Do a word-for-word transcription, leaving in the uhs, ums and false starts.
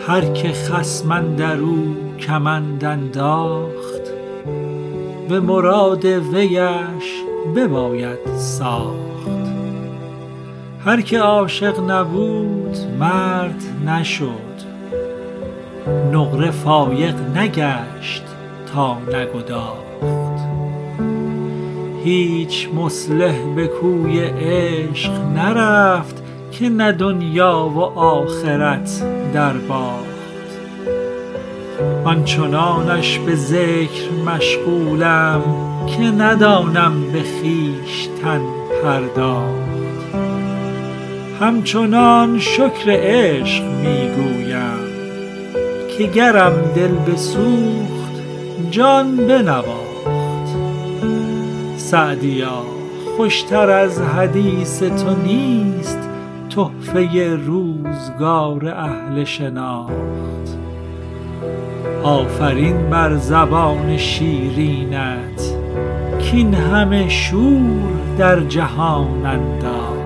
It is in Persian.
هر که خصم در او کمند انداخت، به مراد ویش بباید ساخت. هر که عاشق نبود مرد نشد، نقره فایق نگشت تا نگداخت. هیچ مصلح به کوی عشق نرفت، که نه دنیا و آخرت در باخت. آنچنانش به ذکر مشغولم، که ندانم به خویشتن پرداخت. همچنان شکر عشق می گویم، که گرم دل بسوخت جان بنواخت. سعدیا خوشتر از حدیث تو نیست، تحفه روزگار اهل شناخت. آفرین بر زبان شیرینت، کاین همه شور در جهان انداخت.